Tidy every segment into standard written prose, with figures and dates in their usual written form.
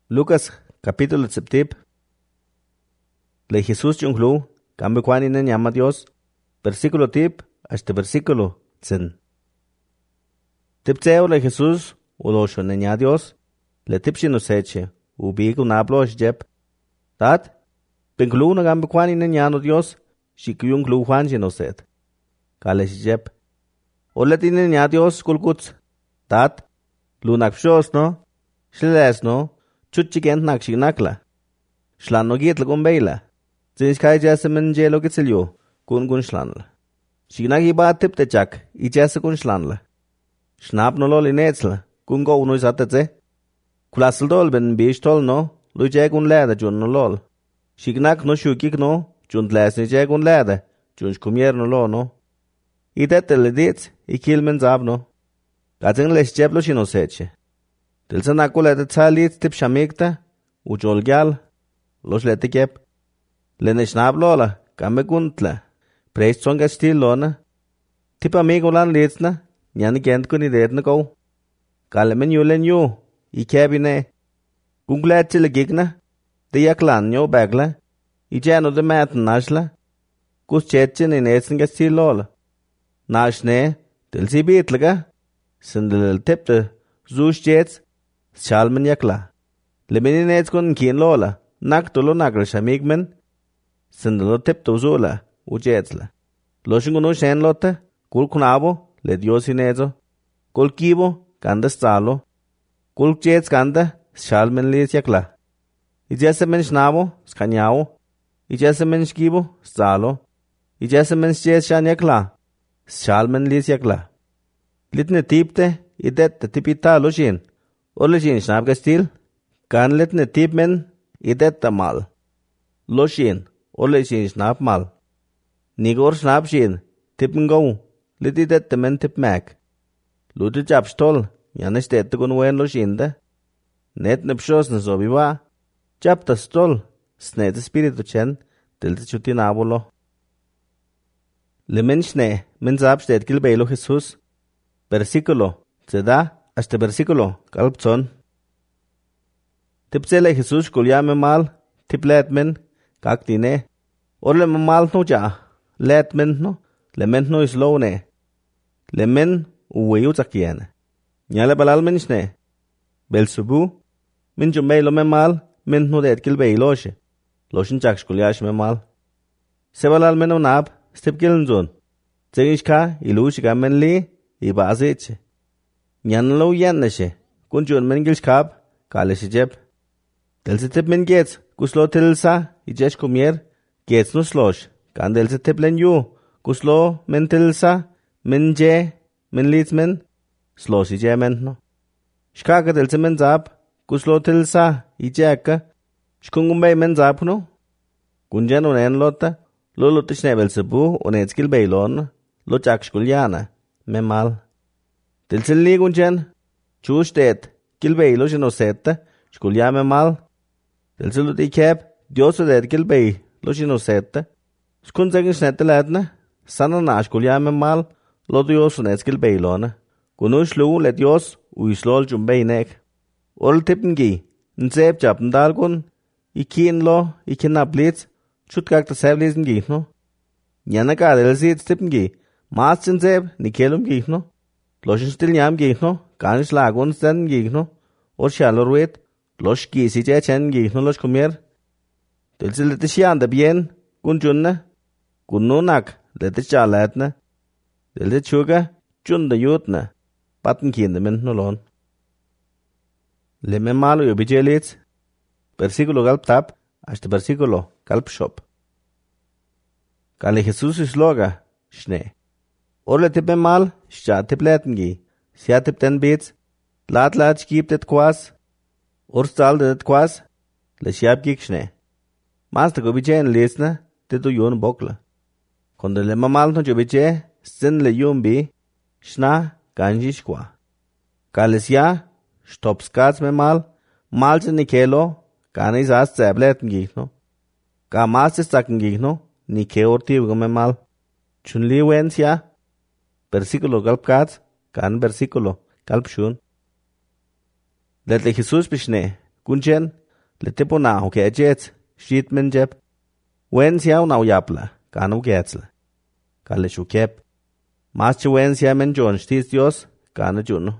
Lucas capítulo 17. Le Jesús yunglu, cambe kwani ne llama Dios, versículo tip hasta versículo 10. Tiptseo le Jesús, ulosho ne nya Dios, le tipshino seche, ubigo nablo jeb. Tat, benglu na cambe kwani ne nya Dios, shikuyunglu juanjino set. Kale jeb. Oleti ne nya Dios kulkuts. Tat, lunak pshos no, shles no, chutchikent nakshiknakla. Shlan no git lagumbeila. Zinis kai jesse men jelo gitsilyo, kun shlanla. Shignagi ba tip te chak, I jesse kun shlanla. Schnab no lol inetsla, kun go uno isatze. Kulasl dol ben bish tol no, lu jeg un leda jun no lol. Shignak no shukik no, jun lesni jeg un leda, jun shkumier no lo no. I dette le dit, I kilmen zab no. Gaten les jeblo shino seche. Tilsa nakula de tsalit tip shamikta, u jolgal, los lete kep. Lene schnablola, kamme guntla. Preist songa stillona. Tip amigo lan litsna, nyani gent kuni redna go. Kalemen yulen yu, I kebine. Gunglet til gigna. De yaklan yo bagla. I jano de maten nashla. Gus chetchen in etsen gestillola. Nashne, til si bitlaga. Sindel tipte, zush jets. Schalmen yakla. Leminin ets kun kin lola. Nak tolo nakla shamigmen. Sindelo tipte uzula, ujetsla. Loshinguno shen lotte, kul kunabo, le Dios inezo. Kul kibo, kanda stalo. Kul jets kanda, schalmen lis yakla. Ijese men shnabo, skanyao. Ijese men skibo, stalo. Ijese men jets shan yakla. Schalmen lis yakla. Litne tipte, idet tipita loshin. Oleshin schnab gastil. Kan litne tip men, idet mal. Loshin. Oleshin schnab mal. Nigor schnab shin. Tippen go. Litidet men tip mak. Lute jabstol. Janes tette gun wen loshinde. Net nepshosn so biwa. Jabta stol. Snete spiritu chen. Delte chutin abolo. Le menschne. Men zabstet gilbeilo Jesus. Versículo. Se da hasta versículo. Kalpzon. Tipsele Jesus kulyame mal. Tiplet men. Kaktine. Orle mal no ja. Let men no. Le men no islo ne. Le men uwe utakiene. Nyale balal menschne. Belsubu. Min jumbeilo me mal. Men no det gilbeiloshe. Loshin chak kulyash me mal. Se balal men unab. Stip gilnzon. Zegishka ilushika men li. I baziche. Nyan lo yanneshe. Kunjun men gilshkab. Kaleshi jeb. Delse tip men gets. Kuslo tilsa. I jesh kumier. Gets no slosh. Kan delse tip len yu. Kuslo men tilsa. Men je. Men leads men. Slosh I je men no. Shkaka delse men zab. Kuslo tilsa. I jeka. Shkungumbay men zab no. Kunjan unen lotta. Lo lotish nebelsebu. Unetskil baylon. Lo chakshkulyana. Me mal. Tilsil ni gunchen. Chustet. Kilbey lo shinosetta. Shkulya me mal. Tilsil lo tikep. Dios det kilbey lo shinosetta. Skun zegin snette ledna. Sana na shkulya me mal. Lo Dios unet kilbey lona. Kunush lu le Dios. Uislol jumbey nek. Ol tipngi. Nseb chapn dalgun. Ikin lo. Ikin ablitz. Chutkak ta sevlisen gihno. Nyana kadel sit tipngi. Maatsen seb, nikelum gihno. Loshin stil nyam gihno. Ganish lagun sten gihno. Or shalorwet. Losh gisi chen gihno losh kumier. Tilsil lete shianda bien. Kun junna. Kun nunak. Lete shalatna. Lete chuga. Junda yutna. Patten kinde men nolon. Leme malo yobijelitz. Versículo galp tap. Hasta versículo galp shop. Kale Jesus isloga. Shne. Orle tippe mal, scha tipletengi. Sia tip den beets. Lat gibt et quas. Orstal det quas. Le siab gikschne. Master go bichen lesna, te du yon bokla. Konde le mamal no jobiche, sin le yumbi. Schna, ganjish qua. Kalesia, stopskats me mal se nikelo, kanis as zebletengi no. Ka master stakengi no, nike orti me mal. Chunli wensia. Versículo galpkats, kan versículo galpshun. Letle Jesus bishne, kunchen, le tipo na ke jets, shit men jep. Wen siaw na yapla, kanu getsla. Kale shukep. Mas wen sia men jon stis Dios, kana juno.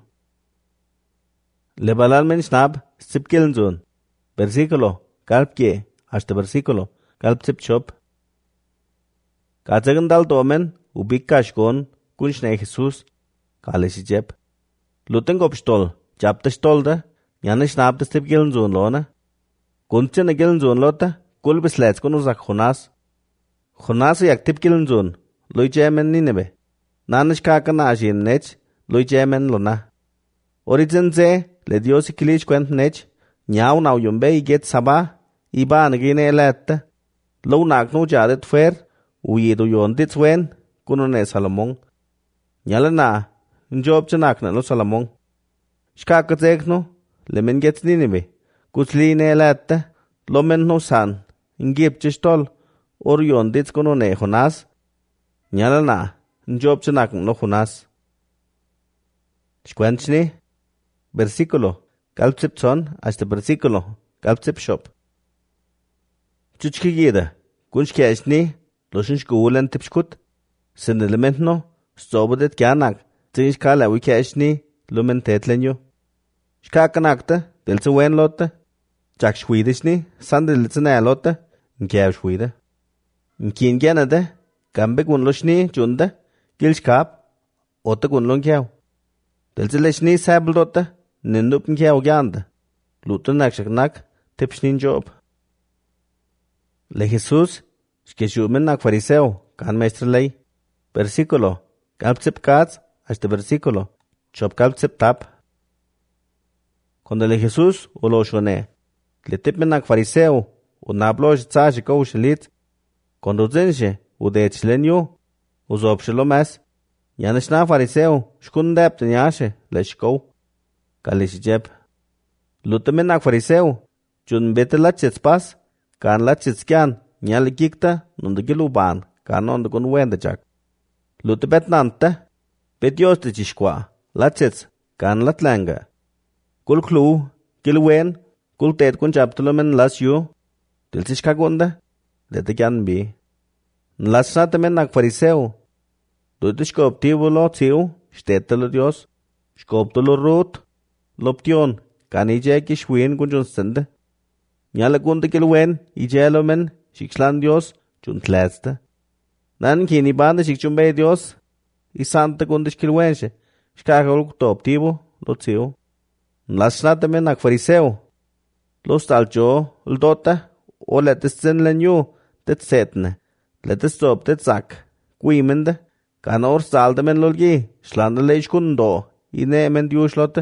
Le balal men snab, sipkiln zon. Versículo, kalpke, hasta versículo, kalp sip chop. Katsagan dal domen, ubikash kon, kunshne Jesus, kale si jep. Luten gopstol, japta stolda, yana snab da sipkiln zon lona. Kunchen agiln zon lota, kulbis lets kon uzak Jonas. Jonas yak tipkiln zon, loy jemen Nineve. Nanish kakana ajin nech, loy jemen lona. Origen ze, le Dios ikilich kwent nech, Nyaw naw yumbe iget saba, iba nagine lette. Low nak no jadet fer, uyedo yon dit wen, kunone Salomon. Nyala na, njob chanak na no Salomon. Shkakatek no, lemen get Nineve, kutline lette, lomen no san, ingip chistol, or yon dit kunone Jonas. Nyala na, njob chanak no Jonas. Shkwenchni, versículo. Kalpsip son hasta versículo. Kalpsip shop. Chuchkigida. Kunshkashni. Loshinshkuulan tipshkut. Sin element no. Stobodet kyanak. Tinshkala wikashni. Lumen tetlenyo. Shkakanakta. Delsa wen lotta. Chakshwidishni. Sandilitsana lotta. Nkavshwida. Nkin gyanada. Kambe kunloshni chunda. Gilshkap. Otta kunlon kyaw. Delsa leshni sablotta. Nindup nkiaw gyanda. Luto nakshaknak, tipshnin job. Le Jesus, shkeshumen nak fariseo, kan maestro ley. Versículo, kalpsip katz, hasta versículo, chop kalpsip tap. Cuando le Jesus, ulo shone, le tipmen nak fariseo, unablosh tsashi kou shalit, cuando zinshe, ude chlenyo, uzob shalomas, yanishna fariseo, shkundep tenyashe, le shkou. Kalish jeb. Lutamen nak fariseo. Chun bete lachets pas. Kan lachets kyan. Nyal gikta. Nunda giluban. Kan onda kun wenda chak. Lutabet nanta. Bet yoste chishkwa. Lachets. Kan latlanga. Kul klu. Gilwen. Kul tet kun chaptulumen las yu. Tilsish kagunda. Lete kyan bi. Nlasnatamen nak fariseo. Dutishkop tibulo tiu. Shtetalo Dios. Shkoptulo root. Loption, kan ije kishwin kunjun sende. Nyala kunde kilwen, ije lomen, shikshlan Dios, chun tletste. Nan kini bande shikchumbe Dios, isante kunde shkilwenshe, shkakol top-tibo, lotzio. Nlasnatamen nak fariseo. Los talcho, ldota, o letisten lenyu, tetsetne, letestop tetsak, kuimende, kan orstaldemen lolgi, shlandele ishkundo, ine men diushlote.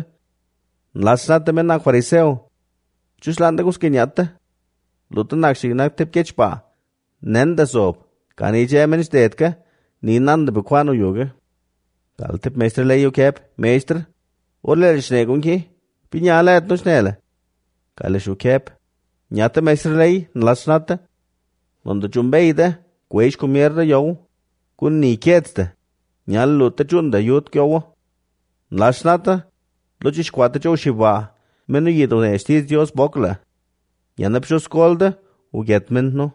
Nlasnatamen nak fariseo. Chuslanda kuskinyata. Luta nak shignak tipkechpa. Nenda sop. Kanije men stetka. Ni nanda bekwano yoga. Tal tip meester leyo kep. Meester. Orle shnegunki. Pinyala etno shnele. Kale shu kep. Nyata meester ley. Nlasnata. Nonda chumbeida. Kwesh kumierda yow. Kun ni ketste. Nyal luta chunda yut kyowo. Nlasnata. Lochish kwata chow shiva. Menu yido nestis Dios bokla. Yanapsho skolda. Ugetment no.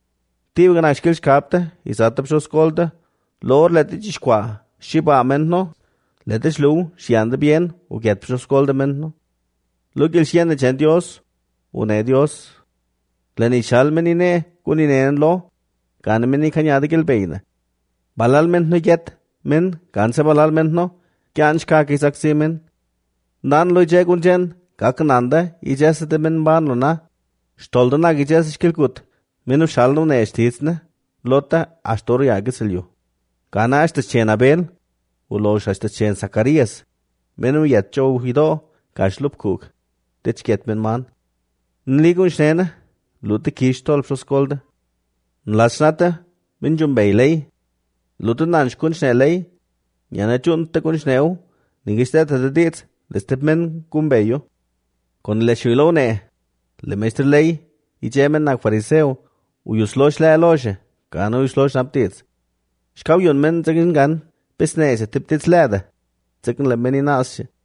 Tiv ganashkil shkapta. Isatapsho skolda. Lor letichish kwa. Shiva ment no. Letish lu. Shianda bien. Ugetpsho skolda ment no. Lugil shianda chen Dios. Une Dios. Lenishal menine. Kuninen lo. Kan meni kanyada gilbeina. Balal ment no get. Men. Kansa balal ment no. Kyan shkaki saksi men. Nan lo je gunjen, kakananda, ijese de men ban lo na. Stolda na ijese shkilkut. Menu shalno ne estisne, lota astori agisilyo. Kana ashtes chen Abel, ulosh ashtes chen Zacarias. Menu yetcho hido, kashlup kuk. Tichket men man. Nligun shnena, lute kishtol psoskolda. Nlasnata, minjum beilei. Lute nanshkun shnelei. Nyana chun te kun shneu, ningisteta de dit. Lestepmen kumbeyo. Con le shilone. Le maestro ley. Ijemen nak fariseo. Uyuslosh le aloche. Kano uyuslosh naptits. Shkaw yon men zagin gan. Besnese tiptits leda. Zakin le meni nasje.